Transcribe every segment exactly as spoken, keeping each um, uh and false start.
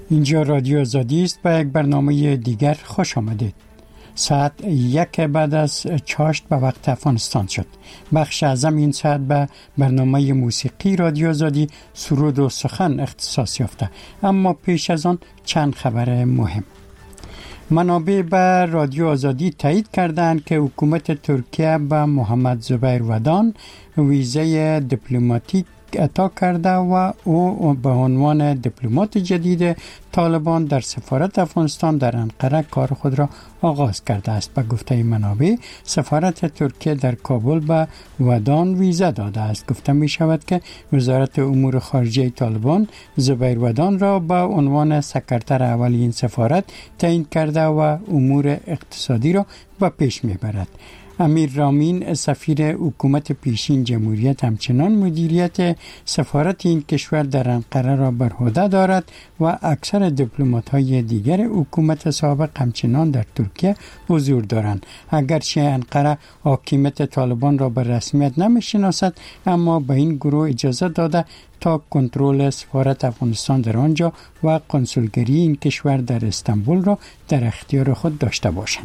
اینجا رادیو آزادی است. با یک برنامه دیگر خوش آمدید. ساعت یک بعد از چاشت به وقت افغانستان شد. بخش اعظم این ساعت به برنامه موسیقی رادیو آزادی سرود و سخن اختصاص یافته. اما پیش از آن چند خبر مهم. منابع به رادیو آزادی تایید کردند که حکومت ترکیه به محمد زبیر ودان ویزه دیپلماتیک عطا کرده و او به عنوان دیپلمات جدید طالبان در سفارت افغانستان در انقره کار خود را آغاز کرده است. به گفته منابع سفارت ترکیه در کابل به ودان ویزه داده است. گفته می شود که وزارت امور خارجه طالبان زبیر ودان را به عنوان سکرتر اول این سفارت تعیین کرده و امور اقتصادی را به پیش می برد. امیر رامین سفیر حکومت پیشین جمهوریت همچنان مدیریت سفارت این کشور در انقره را بر عهده دارد و اکثر دیپلمات‌های دیگر حکومت سابق همچنان در ترکیه حضور دارند. اگرچه انقره حاکمیت طالبان را به رسمیت نمی‌شناسد، اما به این گروه اجازه داده تا کنترل سفارت افغانستان در آنجا و کنسولگری این کشور در استانبول را در اختیار خود داشته باشند.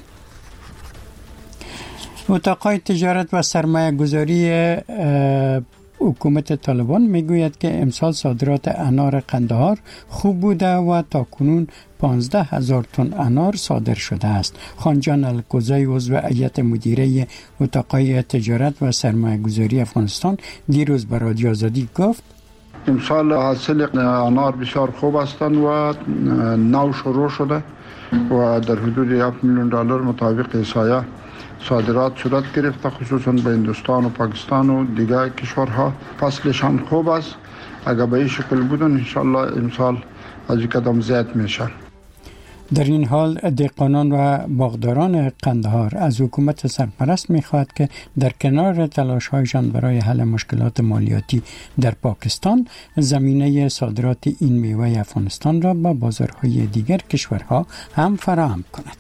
اتاقای تجارت و سرمایه گذاری حکومت طالبان میگوید که امسال صادرات انار قندهار خوب بوده و تاکنون پانزده هزار تن انار صادر شده است. خانجان الکوزی عضو هیئت مدیره اتاقای تجارت و سرمایه گذاری افغانستان دیروز به رادیو آزادی گفت امسال حاصل انار بسیار خوب هستند و نو شروع شده و در حدود یک میلیون دلار مطابق احصایه صادرات صورت گرفته، خصوصا به هندوستان و پاکستان و دیگر کشورها. فصلشان خوب است. اگر به این شکل بودن انشالله امسال از این قدم زیاد میشه. در این حال دهقانان و باغداران قندهار از حکومت سرپرست میخواد که در کنار تلاش‌هایشان برای حل مشکلات مالیاتی در پاکستان زمینه صادرات این میوه افغانستان را به بازارهای دیگر کشورها هم فراهم کند.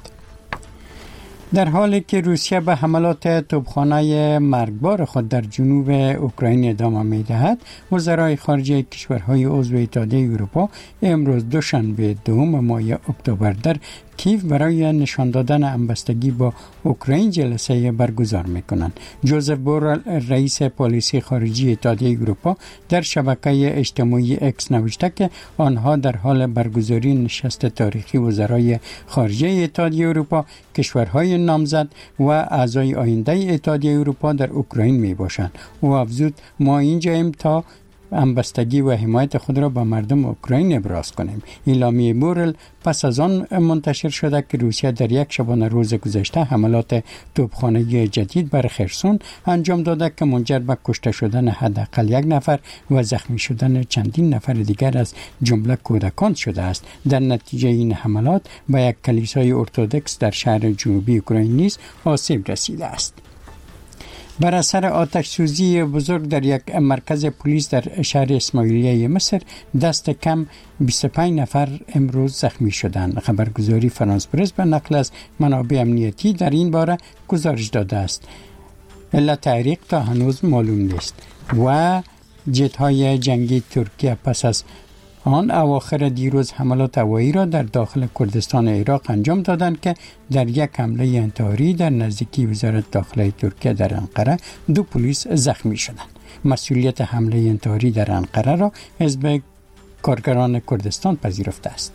در حالی که روسیه به حملات توپخانه مرگبار خود در جنوب اوکراین ادامه می‌دهد، وزرای خارجه کشورهای عضو اتحادیه اروپا امروز دوشنبه دوم ماه اکتبر در کیف برای نشان دادن همبستگی با اوکراین جلسه برگزار می‌کنند. جوزف بورل رئیس پالیسی خارجی اتحادیه اروپا در شبکه اجتماعی اکس نوشته که آنها در حال برگزاری نشست تاریخی وزرای خارجه اتحادیه اروپا، کشورهای نامزد و اعضای آینده اتحادیه اروپا در اوکراین میباشند. او افزود ما اینجاییم تا همبستگی و حمایت خود را به مردم اوکراین ابراز کنیم. اعلامیه بورل پس از آن منتشر شده که روسیه در یک شبانه روز گذشته حملات توپخانه جدید بر خرسون انجام داده که منجر به کشته شدن حداقل یک نفر و زخمی شدن چندین نفر دیگر از جمله کودکان شده است. در نتیجه این حملات به یک کلیسای ارتدوکس در شهر جنوبی اوکراین نیز آسیب رسیده است. بر اثر آتش سوزی بزرگ در یک مرکز پلیس در شهر اسماعیلیه مصر دست کم بیست و پنج نفر امروز زخمی شدند. خبرگزاری فرانس پرس به نقل از منابع امنیتی در این باره گزارش داده است. علت تحریق تا هنوز معلوم نیست و جت‌های جنگی ترکیه پس از آن اواخر دیروز حملات هوایی را در داخل کردستان عراق انجام دادند که در یک حمله انتحاری در نزدیکی وزارت داخله ترکیه در انقره دو پلیس زخمی شدند. مسئولیت حمله انتحاری در انقره را حزب کارگران کردستان پذیرفته است.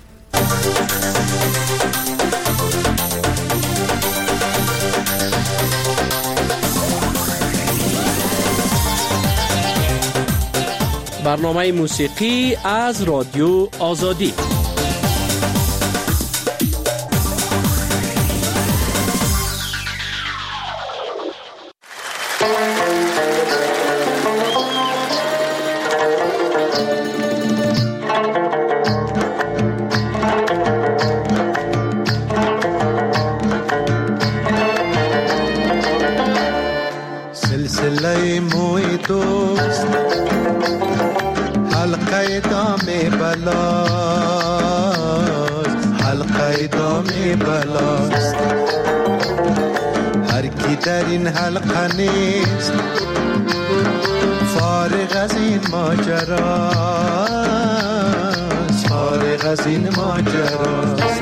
برنامه موسیقی از رادیو آزادی. سلسله موی دوست حلقه دام بلاست، حلقه دام بلاست. هر کی در این حلقه نیست فارغ از این ماجراست، فارغ از این ماجراست.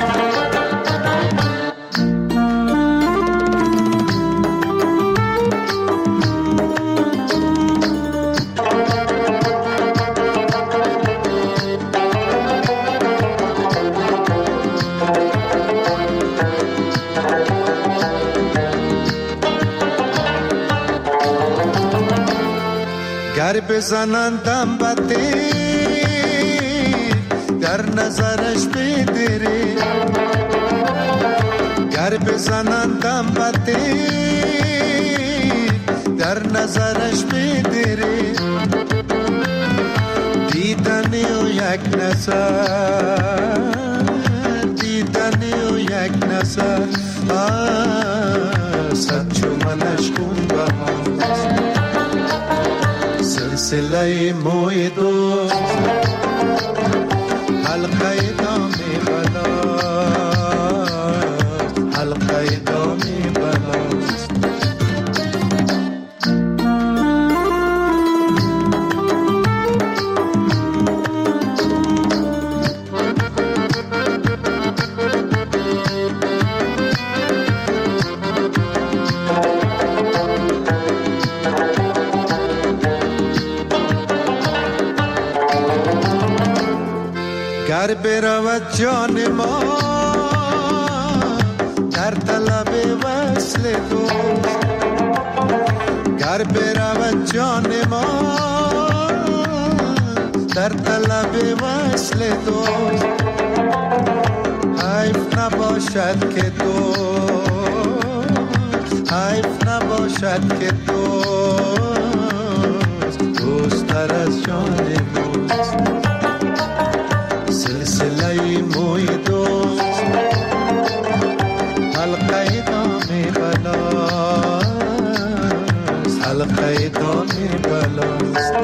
گر بزنندم بده در نظرش بدری، گر بزنندم بده در نظرش بدری، دیدنی و یک نظر، دیدنی و یک نظر صد چو منش خون بهاست. سلسله موی دوست حلقه دامی بلاست، حلقه دامی بلاست. گر برود جان ما در طلب وصل دوست، گر برود جان ما در طلب وصل دوست، حیف نباشد که دوست، حیف نباشد که دوست دوست تر از جان دوست. سلسله موی دوست حلقه دامی بلاست، حلقه دامی بلاست،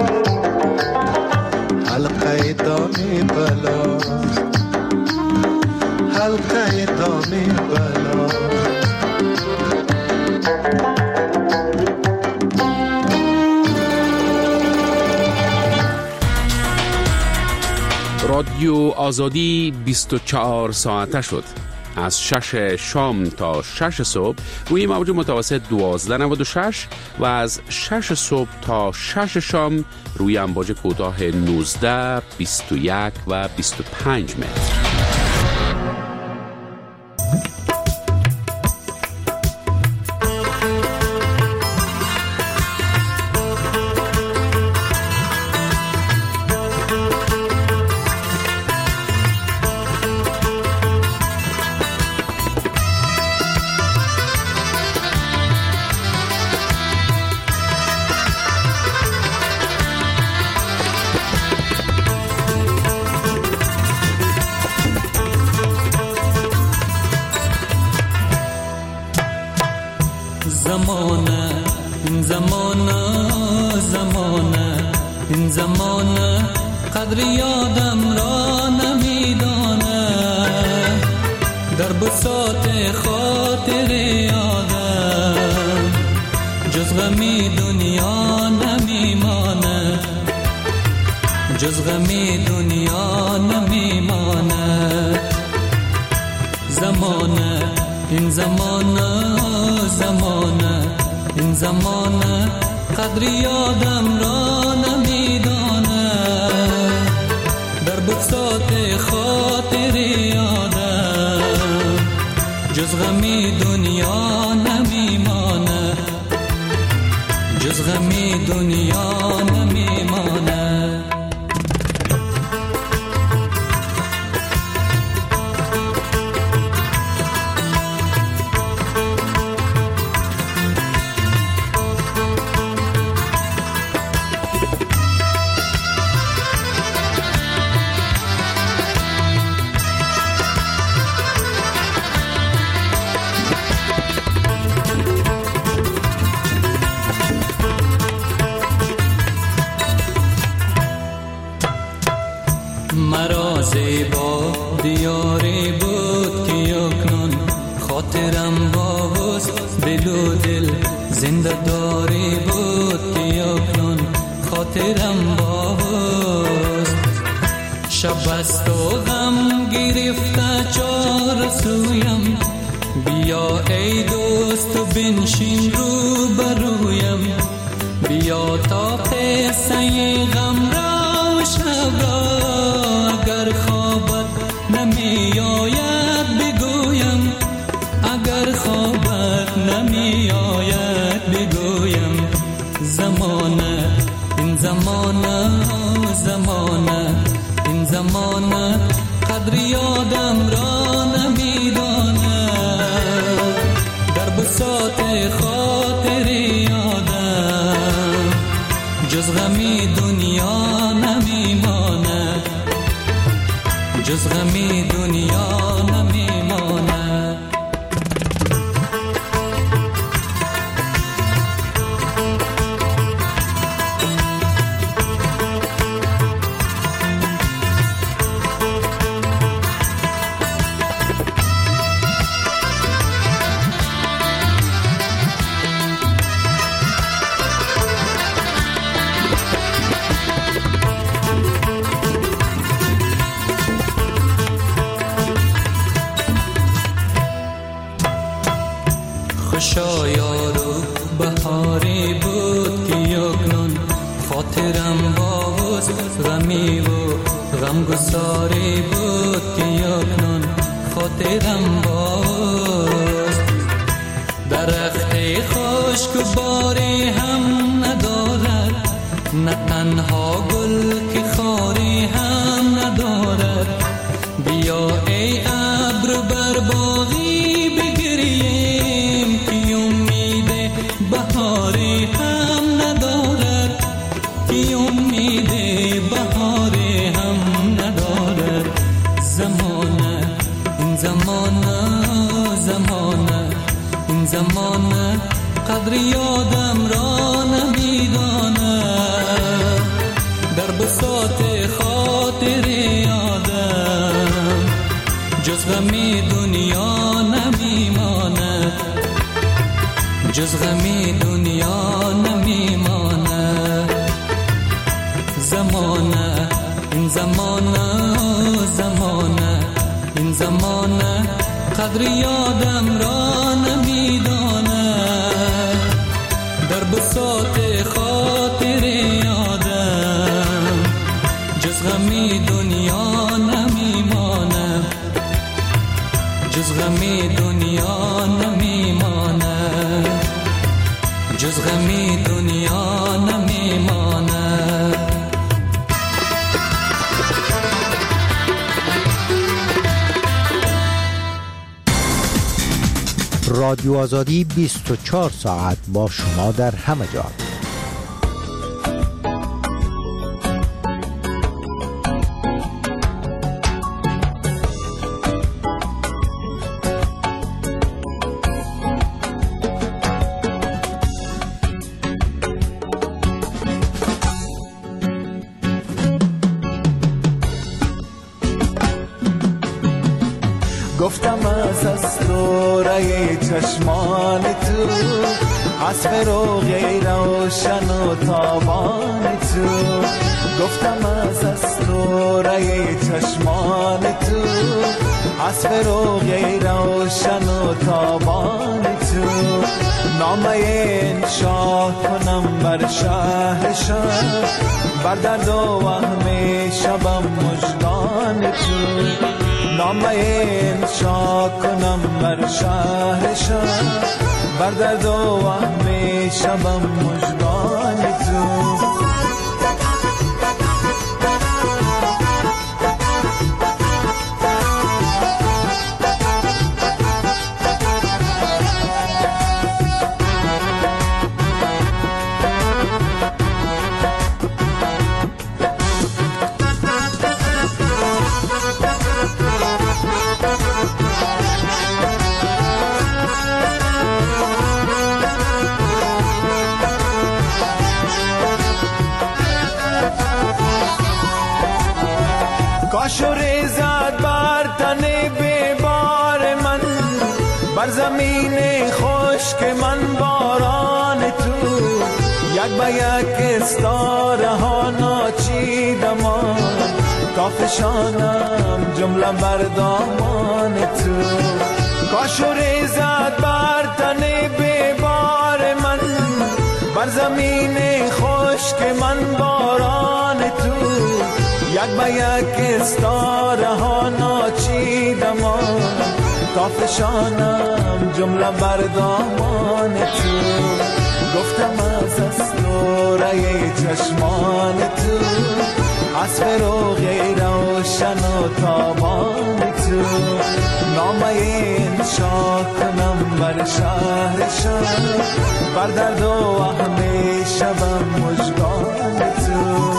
حلقه دامی بلاست، حلقه دامی بلاست. رادیو آزادی بیست و چهار ساعته شد. از شش شام تا شش صبح روی موج متوسط دوازده نود و شش و از شش صبح تا شش شام روی امواج کوتاه نوزده، بیست و یک و بیست و پنج متر. زمانه این زمانه زمانه این زمانه قدر یادم را نمیدانه، در بساط خاطر یادم جز غمی دنیا نمیمانه، جز غمی دنیا نمیمانه. زمانه این زمانه زمانه این زمانه قدر یادم را نمیدانه، در بساط خاطر یادم جز غمی دنیا نمیمانه، جز غمی دنیا نمیمانه. مرا زیبا دیاری بود که یکنون خاطرم با حسن دل و دل زنده داری بود که یکنون خاطرم با حسن شب است و غم سویم، بیا ای دوست و بنشین رو برویم، بیا تا قصه غم را و شب را اگر خوابت نمی آید بگویم، اگر خوابت نمی آید بگویم. زمانه این زمانه زمانه این زمانه قدر یادم را نمی داند، در بساط خاطر یادم جز غمی دنیا نمی ماند، جز غمی دنیا نمی ماند. خوشا یارو بهاری بود که یکنون خاطرم باز غمی و غمگساری بود که یکنون خاطرم باز. درخت خشک و باری هم ندارد، نه تنها گل که خاری هم ندارد. بیا ای ابر بر باغی بگریم که امید بهاری هم ندارد، که امید بهاری هم ندارد. زمانه این زمانه زمانه این زمانه قدر یادم را نمیداند، در بساط خاطر یادم جز غمی دنیا نمیماند، جز غمی دنیا نمیماند. زمانه این زمانه زمانه این زمانه قدر یادم را نمیداند، در بساط خاطر یادم جز غمی دنیا نمیماند، جز غمی دنیا نمیماند، جز غمی دنیا نمیماند. رادیو آزادی بیست و چهار ساعت با شما در همه جا. گفتم از اسطوره چشمان تو، حسب رو غیر روشن و تابان تو. گفتم از اسطوره چشمان تو، حسب رو غیر روشن و تابان تو. نامه انشا کنم بر شهر شهر، بر درد و وهم شبم مژگان تو. نامه انشا کنم بر شهر شهر، بر درد و وهم شبم مژگان تو. کاش و ریزد بر تن بیبار من، بر زمین خشک من باران تو. یک به یک استاره ها ناچیدمان، تا فشانم جمله بر دامان تو. کاش و ریزد بر تن بیبار من، بر زمین خشک من باران تو. یک به یک استاره ها ناچیدم تا فشانم جمله بر دامان تو. گفتم از اسطوره چشمان تو، از فروغ روشن و تابان تو. نامه انشا کنم بر شهر شهر، بر درد و وهم شبم مژگان تو.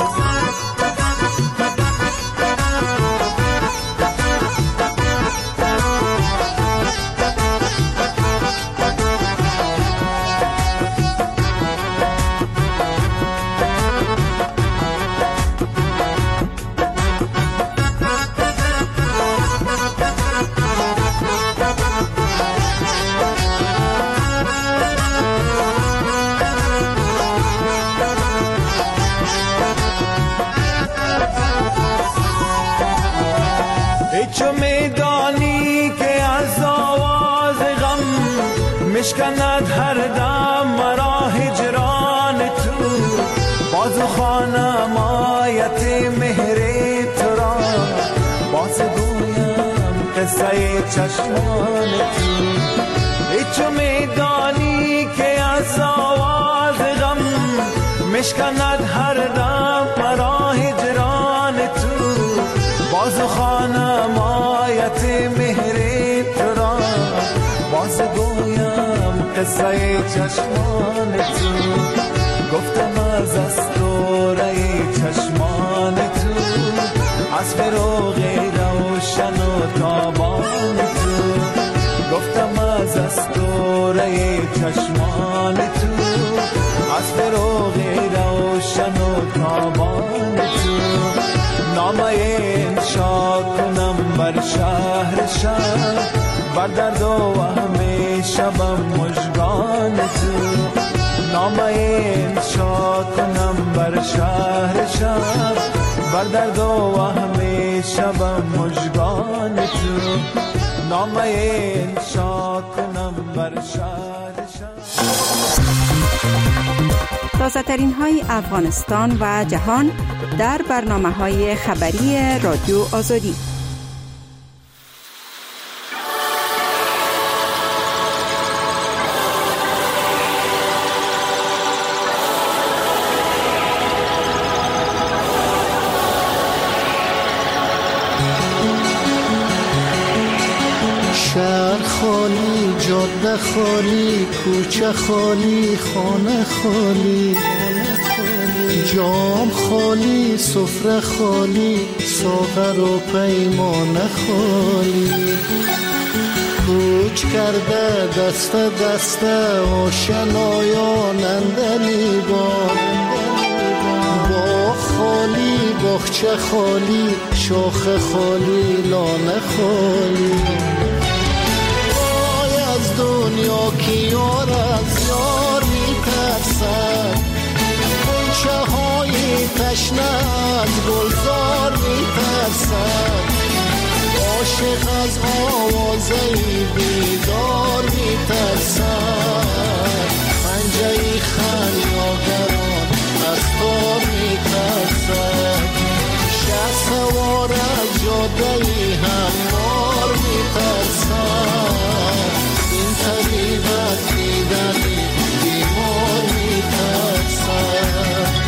مشکند هر دم مرا هجران تو. بازو خانم آیت مهر تو را، باز گویم قصه چشمان تو. ای چو میدانی که از آواز غم، مشکند هر دم مرا هجران تو. بازو خانم آیت مهر تو را، باز گویم قصه چشمان تو. گفتم از اسطوره چشمان تو، از فروغ روشن و تابان تو. گفتم از اسطوره چشمان تو، از فروغ روشن و تابان تو. نامه انشا کنم بر شهر شهر، بر درد و وهم شبم مژگان تو. نامه انشا کنم بر شهر شهر، بر درد و وهم شبم مژگان تو. نامه انشا کنم بر شهر شهر. تازه ترین های افغانستان و جهان در برنامه های خبری رادیو آزادی. شهر خالی، جاده خالی، کوچه خالی، خانه خالی. جام خالی، سفره خالی، ساغر و پیمانه خالی. کوچ کرده دست دست آشنایان اندلی بار. باغ خالی، باغچه خالی، شاخ خالی، لانه خالی. دنیا کی یار از یار میترسد، غنچه های تشنه از گلزار میترسد. عاشق از آوازه بیدار میترسد، پنجه خمیازگران از تار میترسد. شه سوار از جاده هموار میترسد، طبیبت دیدنی بیمار میترسد.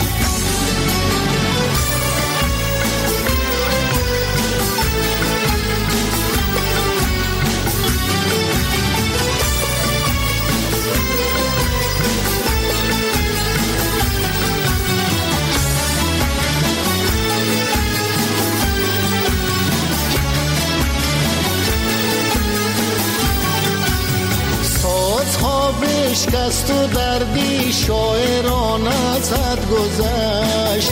بشکست و دردی شاعران ازت گذشت.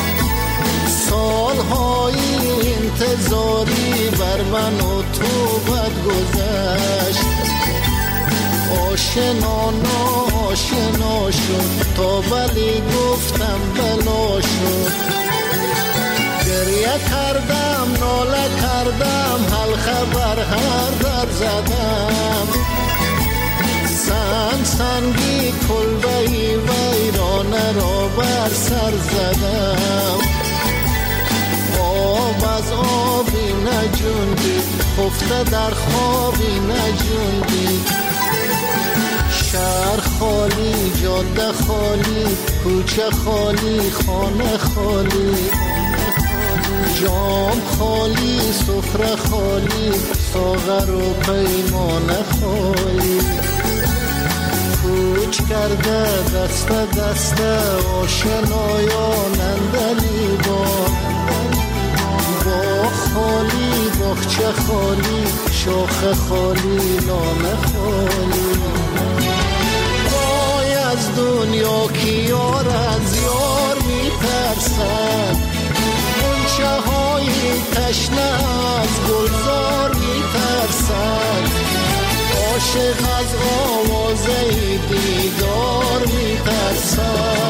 سالهای انتظاری بر من و تو بد گذشت. آشنا ناشنا شد تا ولی گفتم بلا شد. گریه گریه کردم ناله کردم حلقه بر هر در زدم سنگ سنگی کلبه ویرانه را بر سر زدم آب از آبی نجوندی خفته در خوابی نجوندی شهر خالی جاده خالی کوچه خالی خانه خالی جام خالی سفره خالی ساغر و پیمانه خالی کوچ کرده دست دست آشنایان اندلیبان باغ خالی باغچه خالی شاخه خالی لانه خالی وای از دنیا که یار از یار میترسد غنچه های تشنه از گلزار میترسد عاشق از آواز دیدار میترسد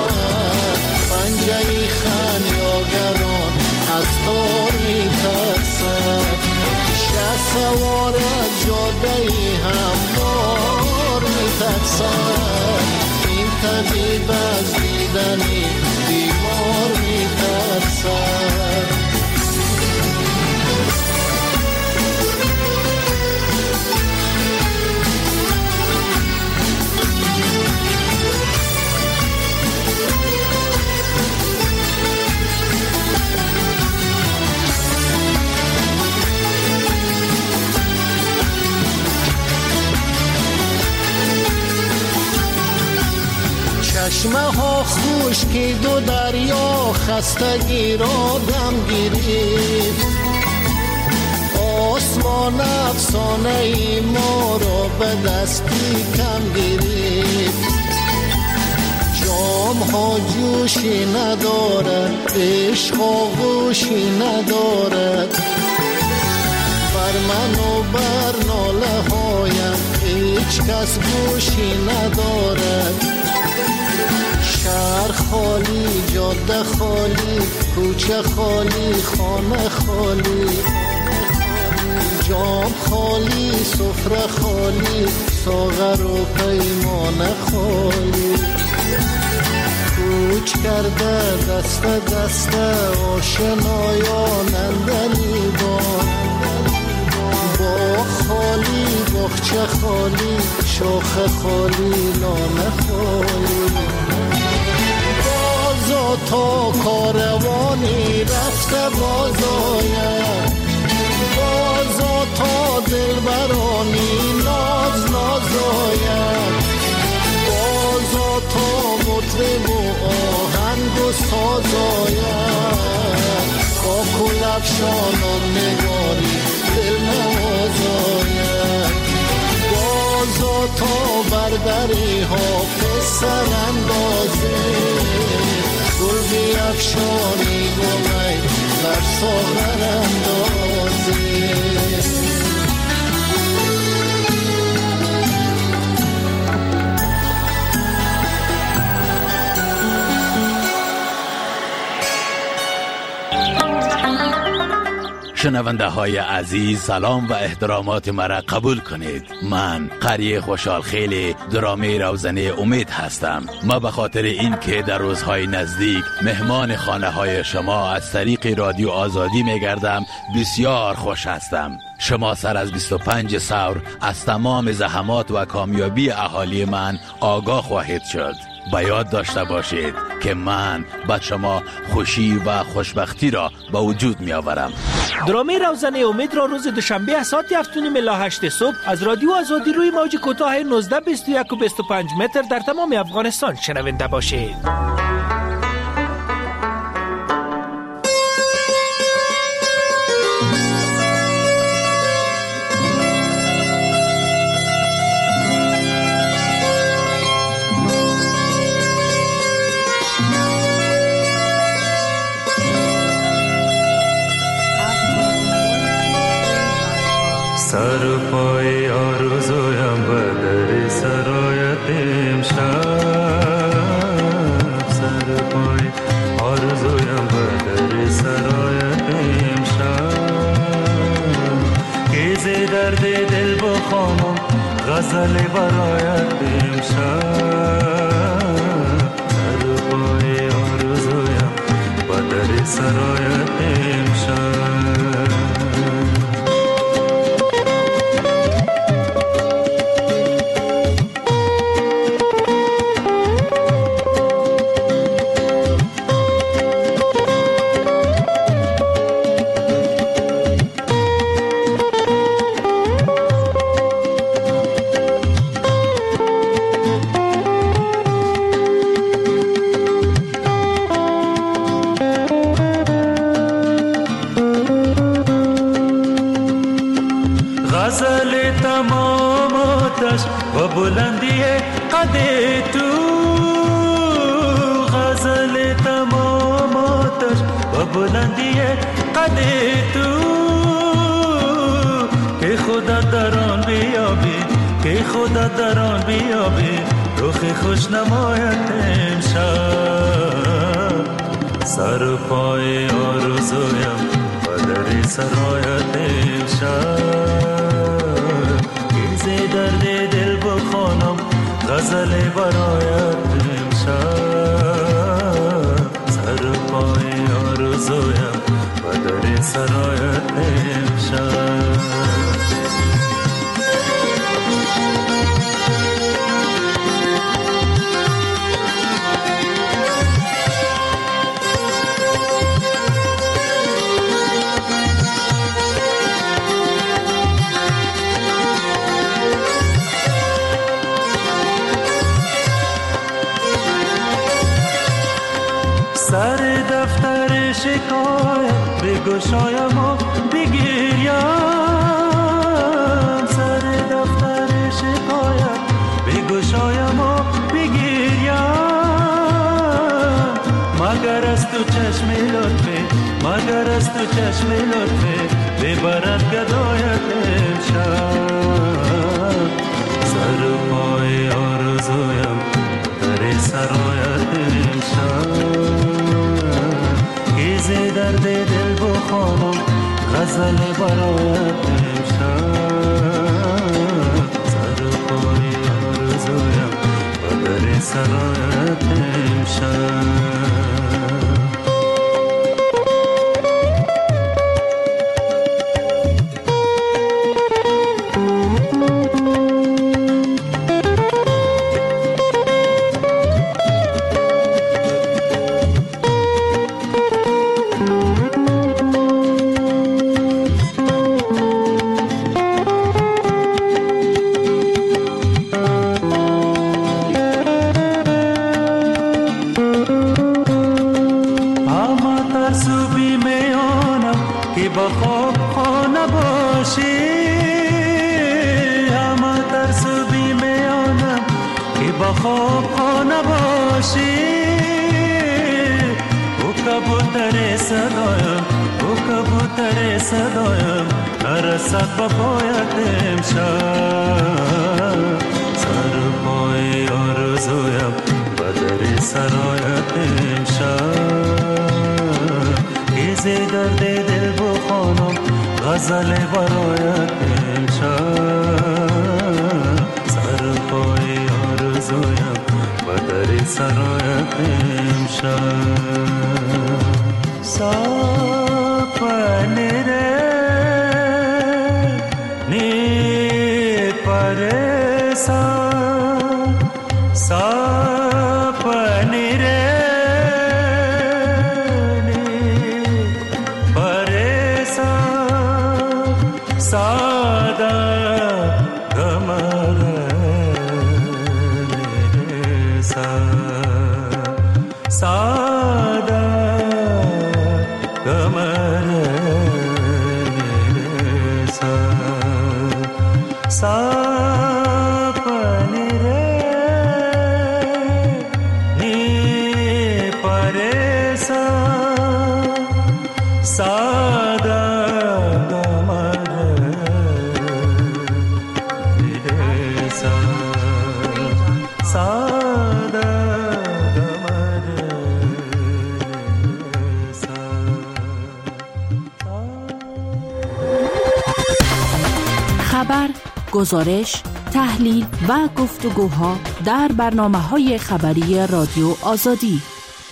پنجه خمیاگران از تار میترسد شه سوار از جاده هموار میترسد این طبیب از دیدن بیمار میترسد چشمه ها خشکی دو دریا خستگی را دم گیرید آسمان افسانه ای ما را به دستی کم گیرید جام ها جوشی ندارد عشق آغوشی ندارد بر من و بر ناله هایم هیچ کس گوشی ندارد شهر خالی جاده خالی کوچه خالی خانه خالی جام خالی سفره خالی ساغر و پیمانه خالی کوچ کرده دست دست آشنایان اندلیبان باغ خالی باغچه خالی شاخه خالی لانه خالی بازا تا کاروانی رفته بازاید بازا تا دلبرانی ناز نازاید بازا تا مطرب و آهنگ و سازاید با کلفشانان نگاری دل نوازاید بازا تا بردری حافظ سر اندازه گل بیفشانی گلی بر ساغر اندازه شنونده های عزیز سلام و احترامات مرا قبول کنید. من قری خوشحال خیلی درامه روزنه امید هستم. ما به خاطر این که در روزهای نزدیک مهمان خانه های شما از طریق رادیو آزادی میگردم بسیار خوش هستم. شما سر از بیست و پنج سور از تمام زحمات و کامیابی اهالی من آگاه خواهید شد. با یاد داشته باشید که من با شما خوشی و خوشبختی را با وجود می آورم. درامه روزنه امید را روز دوشنبه ساعت هفت و نیم الی هشت صبح از رادیو آزادی روی موج کوتاه نوزده بیست و یک و بیست و پنج متر در تمام افغانستان شنونده باشید. سر پای آرزویم بدر سرایت امشب سر پای آرزویم بدر سرایت غزل برایت امشب سر پای آرزویم با در سرایت امشب و بلندی قد تو غزل تمام آتش و بلندی قد تو که خدا در آن بیابی که خدا در آن بیابی رخ خوش نمایت امشب سر پای آرزویم و در سرایت امشب درد دل بخوانم غزل برایت امشب سر پای آرزویم و در سرایت امشب سر دفتر شکایت بگشایم و بگیریم سر دفتر شکایت بگشایم و بگیریم مگر از تو چشم لطفه مگر از تو چشم لطفه ببرد گدایت امشب سر پای آرزویم در سرایت امشب درد دل بخوانم غزل برایت امشب سر پای آرزویم و در سرایت امشب صدایم نرسد با پایت امشب سر پای آرزویم و در سرایت امشب ایز درد دل بخوانم غزل برایت امشب سر پای آرزویم و در سرایت امشب سپنه گزارش، تحلیل و گفتگوها در برنامه‌های خبری رادیو آزادی.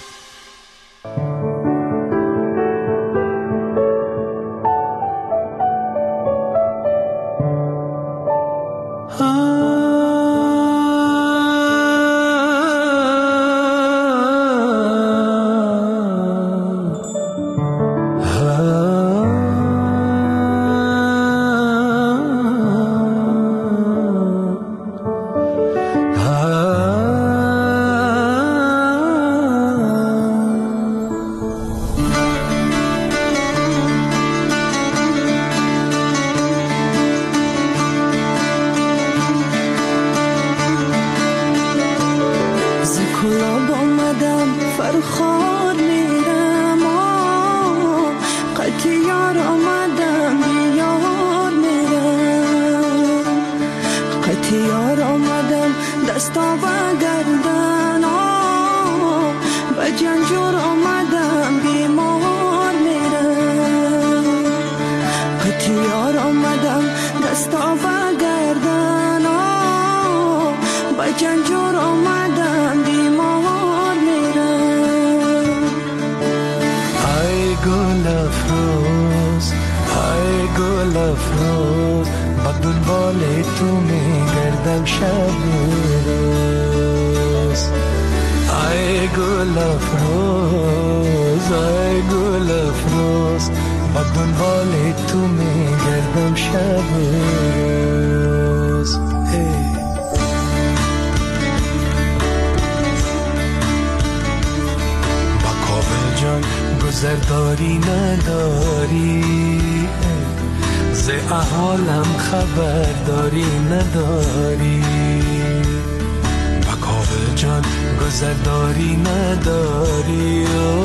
گذرداری نداری، ز احوالم خبرداری نداری. بکاوه جان گذرداری نداری،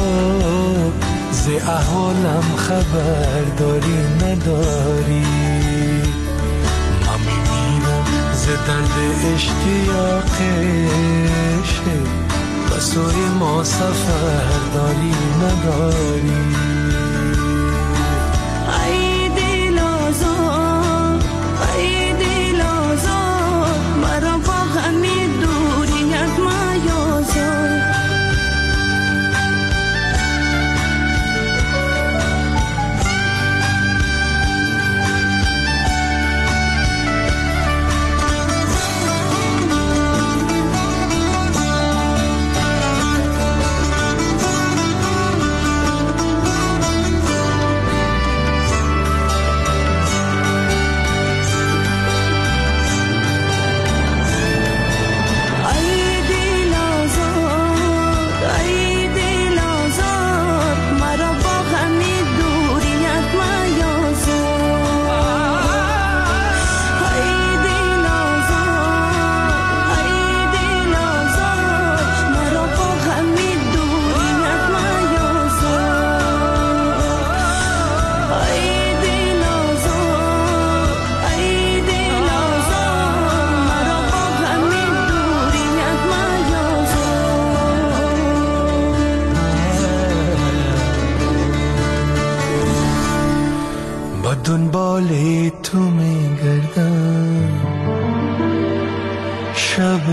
ز احوالم خبرداری نداری. من میمیرم ز درد اشتیاقش، به سوی ما سفرداری نداری. ای دل آزاد، ای دل آزاد، مرا با همین دوریت میازار. دنبال تو میگردم شب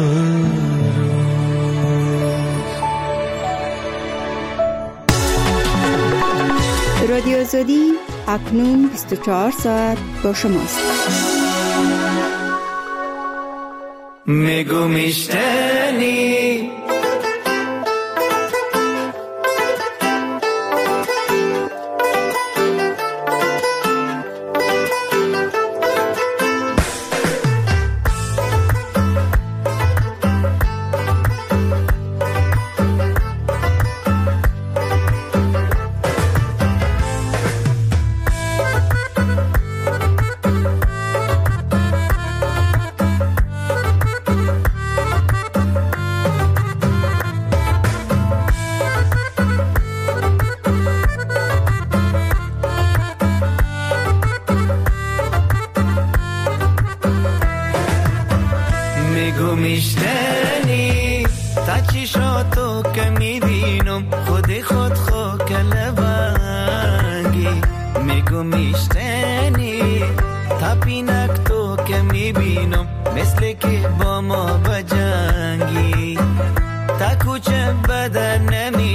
روز. رادیو آزادی اکنون بیست و چهار ساعت با شماست. میگو میشتنی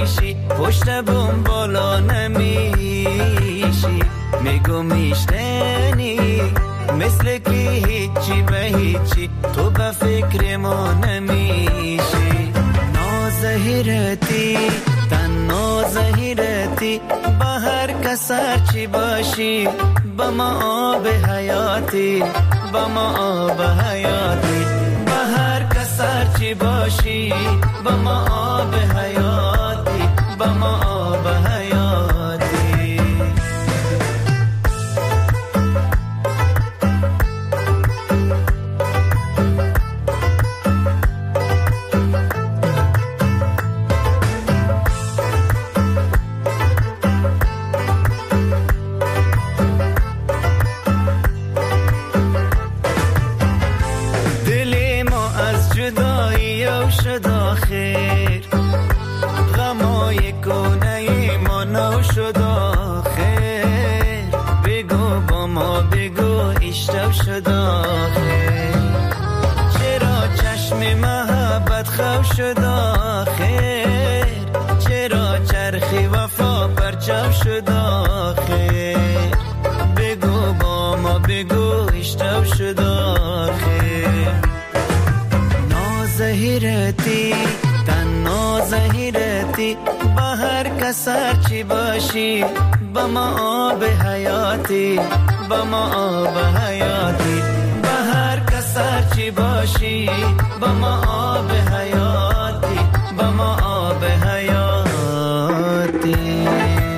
میشی پشت بوم بالا نمیشی میگو میشتنی مثل که هیچی به هیچی تو به فکر ما نمیشی نازهیرتی تنها زهیرتی با هر کس هرچی باشی با ما آب حیاتی با ما آب حیاتی با هر کس هرچی باشی با ما آب حیاتی با ما آب حیاتی شد آخر غمای کنه ما نو شد آخر بگو با ما بگو اشتو شد آخر چرا چشم محبت خو شد آخر چرا چرخی وفا پرچو شد آخر بگو با ما بگو اشتو شد آخر زهیرتی تنها زهیرتی با هر کس هرچی باشی با ما آب حیاتی با ما آب حیاتی با هر کس هرچی باشی با ما آب حیاتی با ما آب حیاتی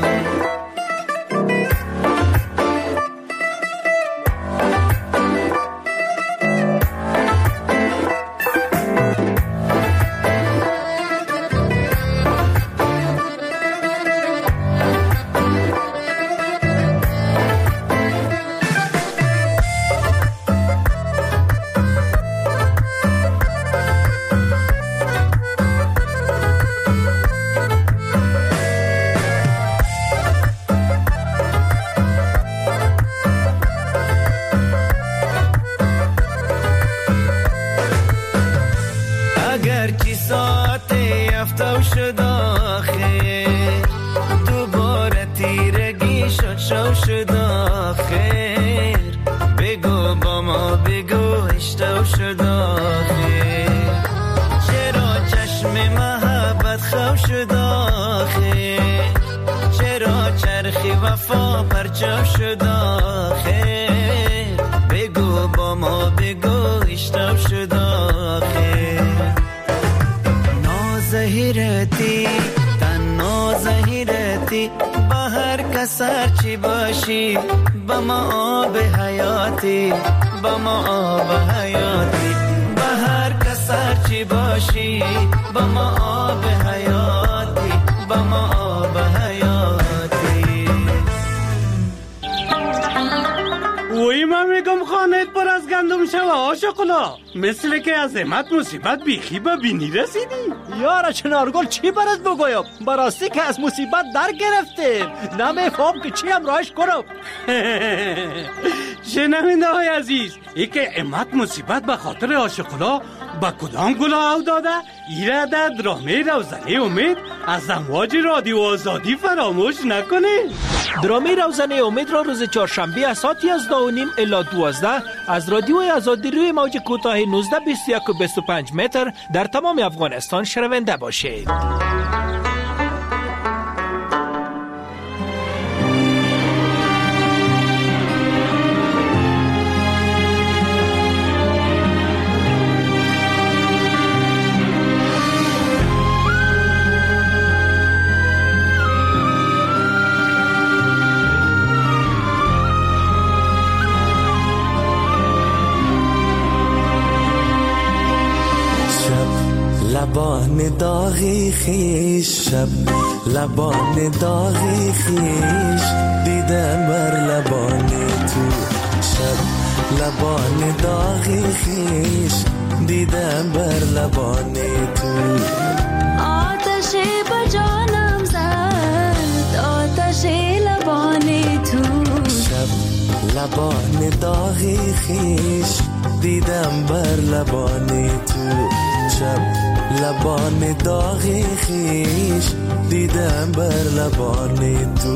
شد آخر دوباره تیرگی شد شو شد آخر بگو با ما بگو اشتو شد آخر چرا چشم محبت خو شد آخر چرا چرخی وفا پرچو شد آخر بگو با ما بگو اشتو شد آخر زهیرتی تنها زهیرتی با هر کس هرچی باشی با ما آب حیاتی با ما آب حیاتی با هر کس هرچی باشی با ما آب حیاتی با ما آب حیاتی وی من میگم خانهت پر از گندم شوه آشقلا مثل که از امت مصیبت بیخی به بینی رسیدی یارا چنارگل چی برات بگویم براستی که از مصیبت در گرفتیم نمیفهم که چی هم راش کنم شنونده های عزیز ای که امت مصیبت به خاطر آشقلا با کدام گلا او داده ایره در درامه روزنه امید از امواج رادیو آزادی فراموش نکنه. درامه روزنه امید را روز چهارشنبه از ساعت یازده و نیم الی دوازده از رادیو آزادی روی موج کوتاه نوزده بیست و یک و بیست و پنج متر در تمام افغانستان شنونده باشید. لبان داغی خیش شب لبان داغی خیش دیدم بر لبان تو شب لبان داغی خیش دیدم بر لبان تو آتشی با جانم زد آتشی لبان تو شب لبان داغی خیش دیدم بر لبان تو شب لبان داغی خیش دیدم دیدم بر لبان تو.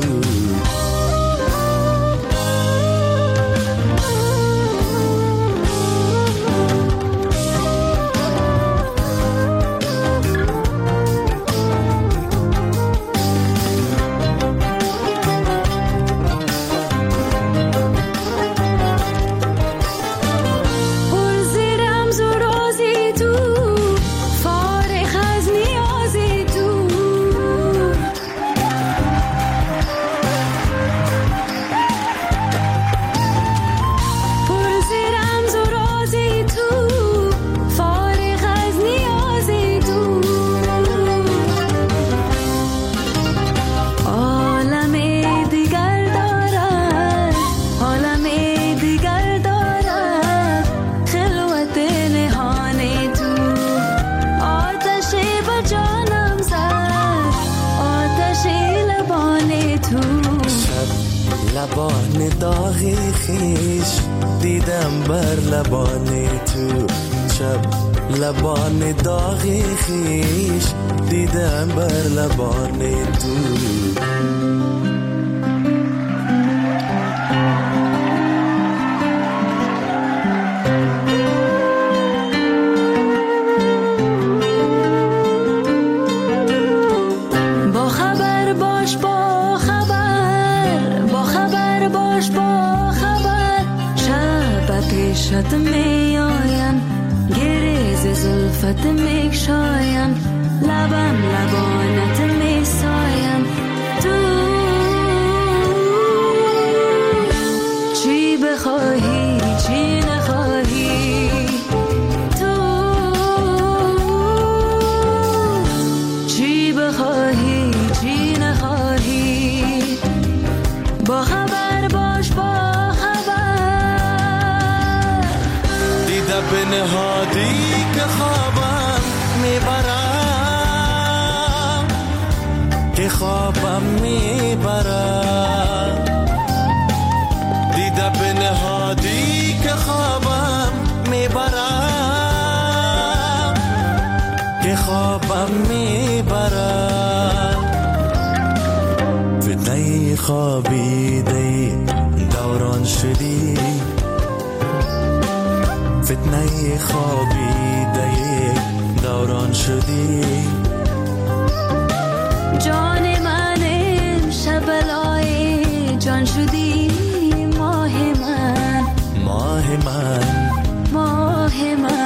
لبان داغی خیش دیدم بر لبان تو. شب لبان داغی خیش دیدم بر لبان تو. شد می آیم گریز زلفت می شایم لبم لبانت می سایم تو چی بخواهی چی نخواهی تو چی بخواهی چی نخواهی با خبر باش با به نهادی که خوابم میبرم که خوابم میبرم دیده به نهادی که خوابم میبرم که خوابم میبرم فتنه خوابیده دوران شدی فتنه خوابیده دوران شدی جان من امشب لای جان شدی ماه من ماه من ماه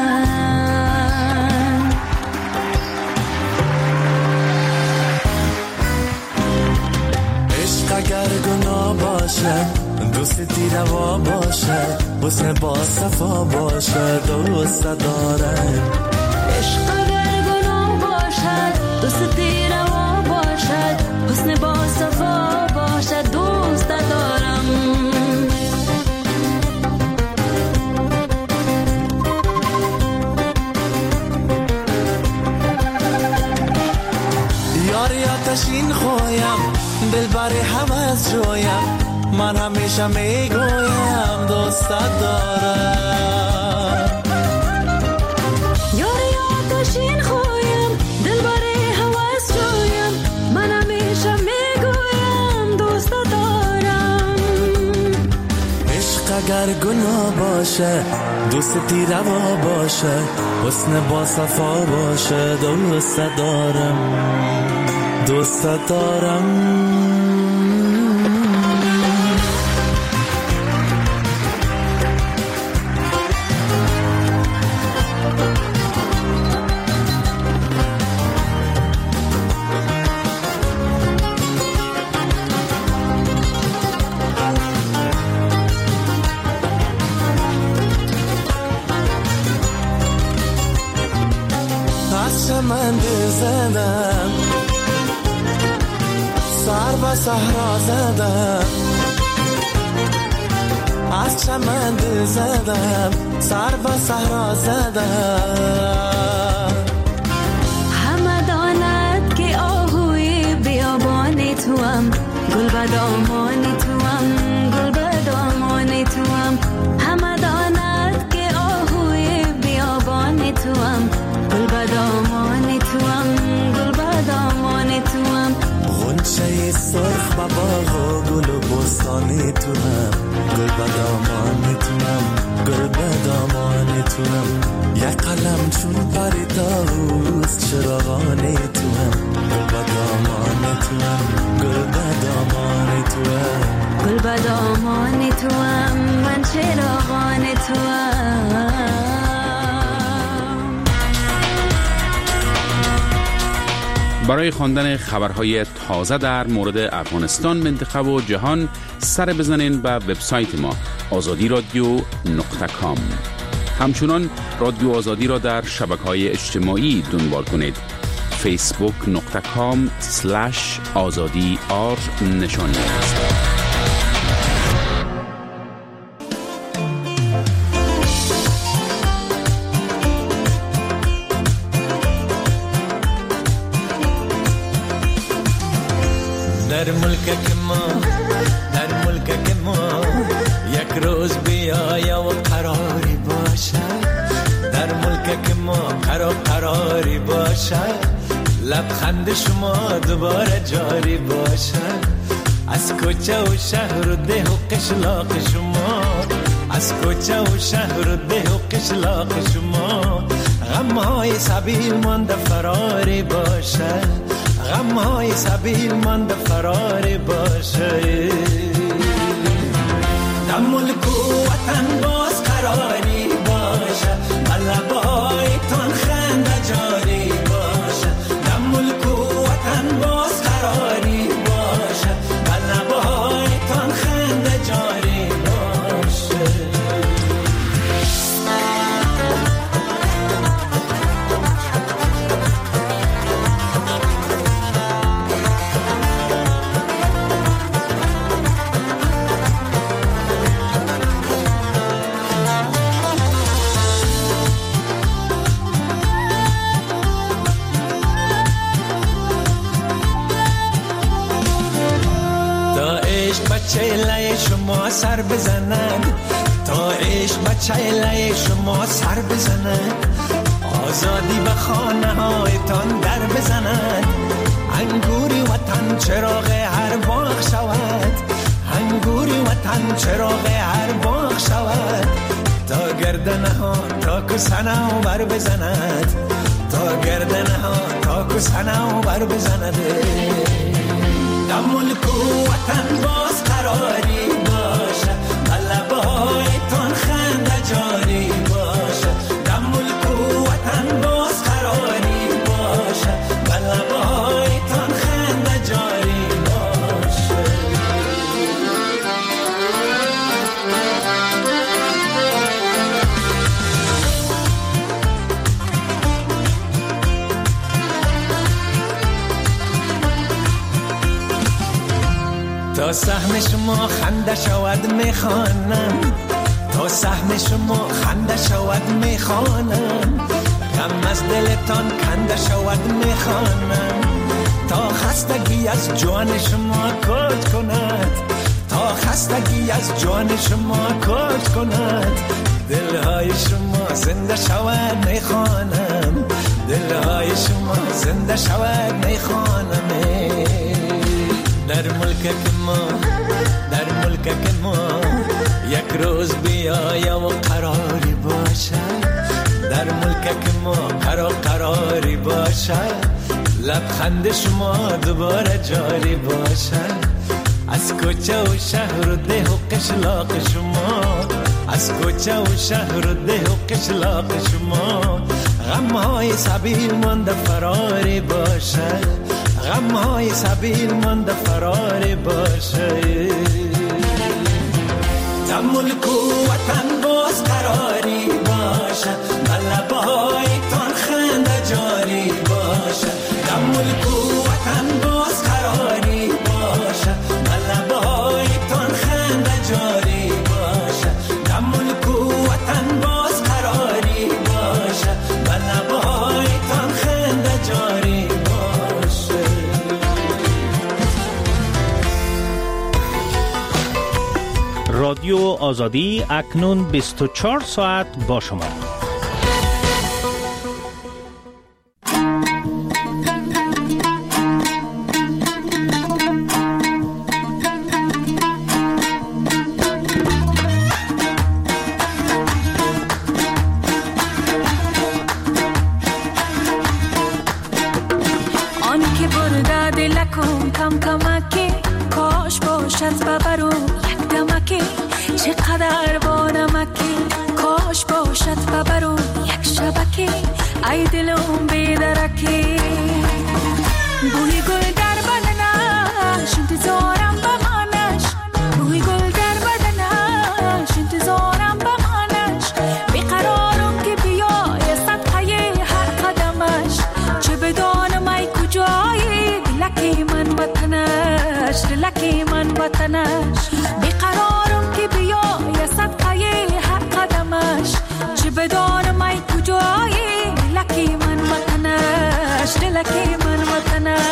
من عشق اگر گناه باشد دوستی روا باشد حسن با صفا باشد دوست دارم عشق اگر گناه باشد دوستی روا باشد حسن با صفا باشد دوست دارم یاری آتشین خویم دلبر هم از جویم من همیشه میگویم دوست دارم یاری آتشین خویم دلبر هوس جویم من همیشه میگویم دوست دارم عشق اگر گناه باشه دوستی روا باشه حسن با صفا باشه دوست دارم دوست دارم من زدم سر به صحرا زدم از چمن زدم سر به صحرا زدم همه داند که آهوی بیابان توام گل به دامان توام گل به دامان توام همه داند که آهوی بیابان توام گل به دامان توام گل به دامان توام به دامان توام گل به دامان توام یک قلم چون پری داوست چراغان توام گل به دامان توام گل به دامان توام گل به دامان توام من چراغان توام. برای خواندن خبرهای تازه در مورد افغانستان، منطقه و جهان سر بزنین به وبسایت ما آزادی رادیو نقطه کام. همچنان رادیو آزادی را در شبکه‌های اجتماعی دنبال کنید. فیسبوک نقطه کام سلش آزادی آر نشان است. در ملک ما در ملک ما یک روز بیایا و قراری باشد، در ملک ما قرار قراری باشد، لبخند شما دوباره جاری باشد، از کوچه و شهر و ده و قشلاق شما، از کوچه و شهر و ده و قشلاق شما غمهای سبیل مانده فراری باشد، غمهای سبیل مانده فراری باشه. در ملک و وطن باز قراری باشه، لبایتان خنده جاری باشه، در ملک و وطن باز قراری باشه، لبایتان خنده جاری باشه. چهله شما سر بزنن، تا عشق به چهله شما سر بزنن، آزادی به خانه هایتان در بزنن، انگوری وطن چراغ هر باغ شود، انگوری وطن چراغ هر باغ شود، تا گردنه ها تا کسنه و بر بزند، تا گردنه ها تا کسنه و بر بزند. در ملک و وطن باز قراری باشه، لبایتان خنده جاری باشه، در ملک و وطن باز قراری باشه، لبایتان خنده جاری باشه. تا سهم شما خنده شود میخوانم، تا سهم شما خنده شود میخوانم، غم از دلتان کنده شود میخوانم، تا خستگی از جان شما کج کند، تا خستگی از جان شما کج کند، دلهای شما زنده شود میخوانم، دلهای شما زنده شود میخوانم. در ملک ما در ملک ما یک روز بیایا و قراری باشد، در ملک ما قرار قراری باشد، لبخند شما دوباره جاری باشد، از کوچه و شهر و ده و قشلاق شما، از کوچه و شهر و ده و قشلاق شما غمهای سبیل مانده فراری باشد، غمهای سبیل مانده فراری باشه. در ملک و وطن باز قراری باشه، لبایتان خنده جاری باشه، در ملک و وطن باز قراری باشه، لبایتان خنده جاری باشه، در ملک و وطن باز قراری باشه، لبایتان خنده جاری باشه. رادیو آزادی اکنون بیست و چهار ساعت با شما. کم کمکی کاش باشد ببرو یک دمکی چقدر با نمکی کاش باشد ببرو یک شبکی ای دلم بیدرکی بوی گل در بدنش انتظارم بمانش بوی گل در بدنش انتظارم بمانش بیقرارم که بیای صدقه هر قدمش چه بدانم ای کجایی دلکی من وطنش دلکی من وطنش بیقرارم که بیای صدقه هر قدمش چه بدانم ای کجایی دلکی من وطنش دلکی من وطنش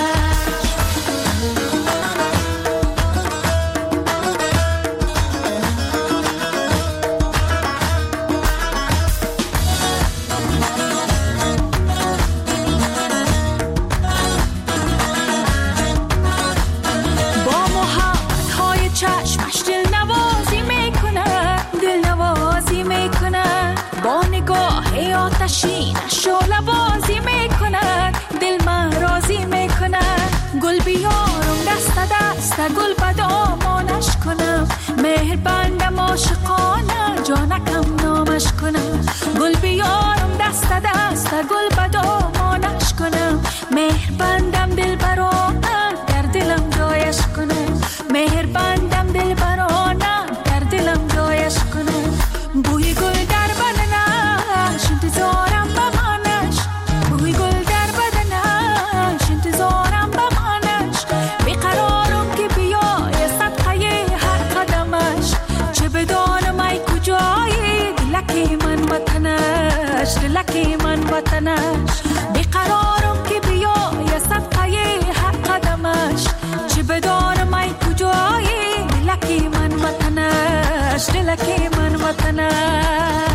شعله بازی میکنه دل من راضی میکنه گل بیارم دست دست گل به دامانش کنم مهر بندم عاشقانه جانکم نامش کنم گل بیارم دست دست گل به دامانش کنم مهر بندم دل برانه در دلم جایش کنم مهر بندم دل برانه در دلم جایش کنم بوی گل در بدنش انتظارم بمانش بوی گل در بدنش انتظارم بمانش بیقرارم که بیای صدقه هر قدمش چه بدانم ای کجایی دلکی من وطنش دلکی من وطنش بیقرارم که بیای صدقه هر قدمش چه بدانم ای کجایی دلکی من وطنش دلکی من وطنش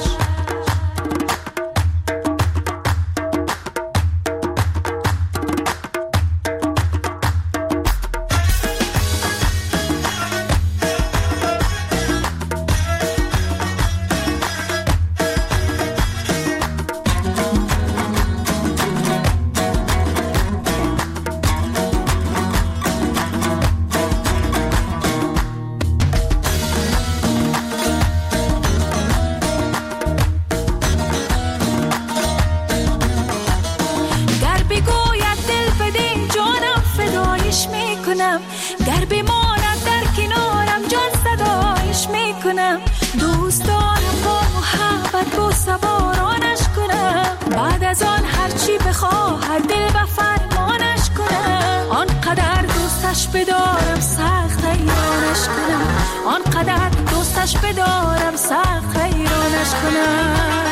گر بماند در کنارم جان صدایش میکنم دوست دارم با محبت با سوارانش کنم بعد از آن هرچی بخواهد دل و فرمانش کنم آنقدر دوستش بدارم سخت حیرانش کنم آنقدر دوستش بدارم سخت حیرانش کنم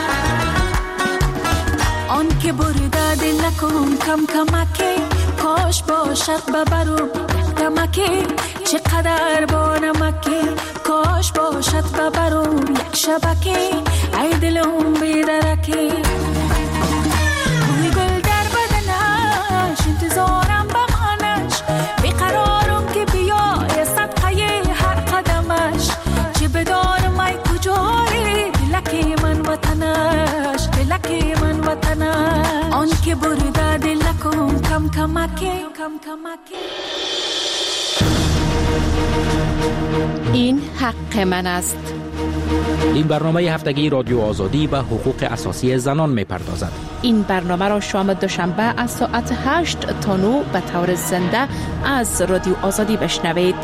آن که برده دل نکن کم کمکی کاش باشد ببرو دمکی چقدر با نمکی کاش باشد ببرو یک شبکی ای دلم بیدرکی بوی گل در بدنش انتظارم بمانش بیقرارم که بیای صدقه هر قدمش چه بدانم ای کجایی دلکی من وطنش دلکی من وطنش آن که برده دل نکن کم کمکی کم کمکی این حق من است. این برنامه هفتگی رادیو آزادی و حقوق اساسی زنان می‌پردازد. این برنامه را شام دوشنبه از ساعت هشت تا نه به طور زنده از رادیو آزادی بشنوید.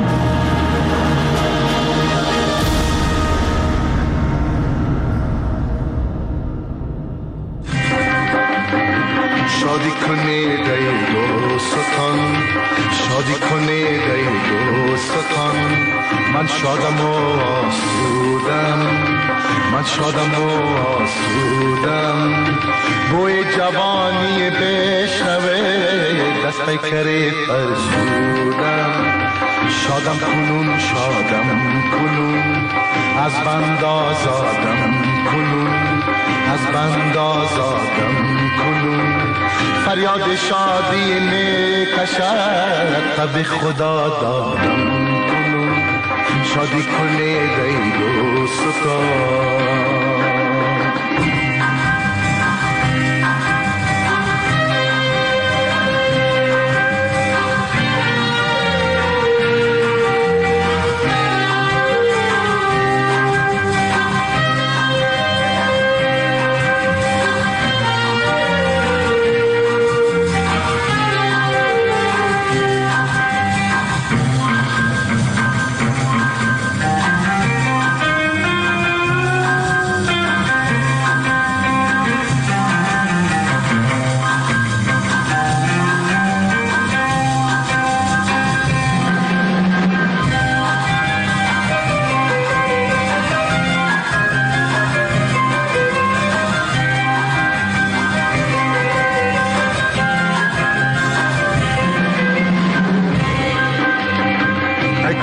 شادی کنید ای دوستان شادی کنید ای دوستان من شادم و آسودم من شادم و آسودم بوی جوانی بشنوه دست پیکری فرسودم شادم کنون شادم کنون از بند آزادم کنون از بند آزادم کنون فریاد شادی می کشد تب خدا دادم کنون شادی کنید ای دوستان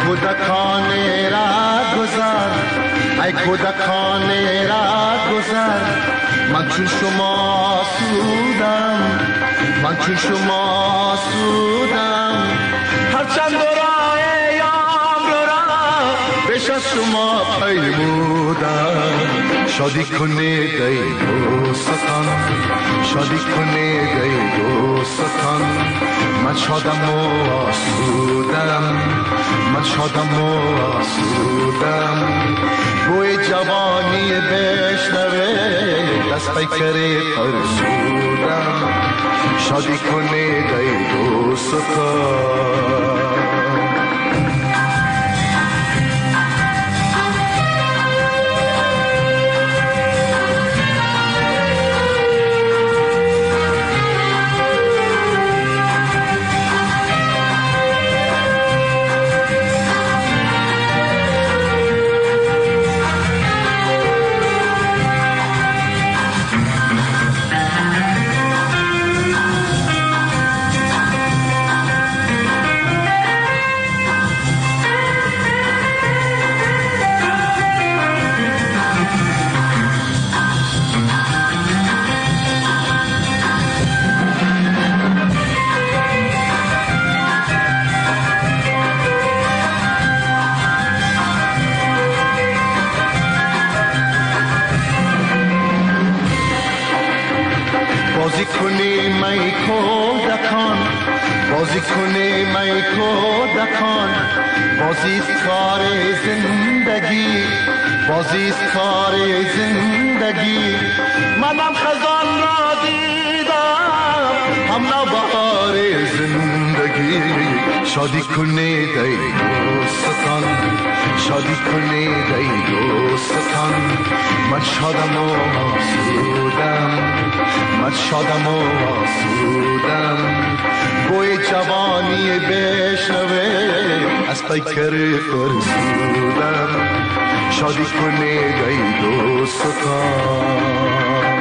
کودکان را گذر، ای کودکان را گذر، من چون شما سودم، من چون شما سودم، هرچند راه یام را بیش از شما پیمودم. شادی کنید ای دوستان، شادی کنید ای دوستان، من شادم و آسودم، من شادم و آسودم. بوی جوانی بشنوه دست پیکری فرسودم. شادی کنید ای دوستان. بازی کنی می کودکان، بازی کنی می کودکان، بازی کار زندگی، بازی کار زندگی. منم خزان را دیدم، هم نوبهار زندگی. شادی کنید ای دوستان، شادی کنید ای دوستان، من شادم و آسودم، من شادم و آسودم. بوی جوانی بشنوه از پیکر فرسودم. شادی کنید ای دوستان.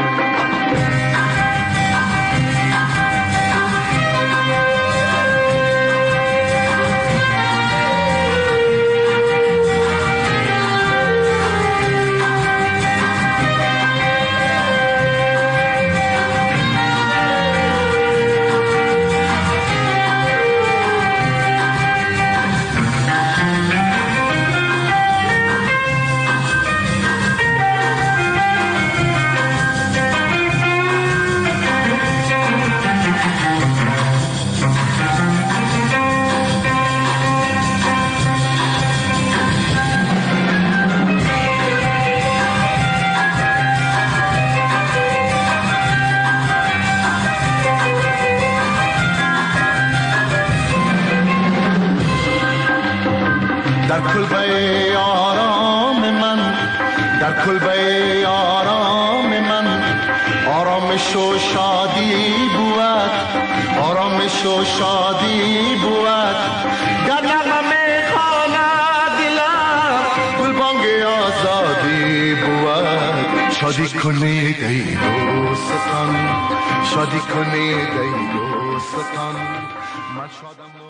در کلبه آرام من، در کلبه آرام من، آرامش و شادی بود، آرامش و شادی بود. گر نغمه میخواند دلم، گلبانگ آزادی بود. شادی کنید ای دوستان، شادی کنید ای دوستان، من شادم.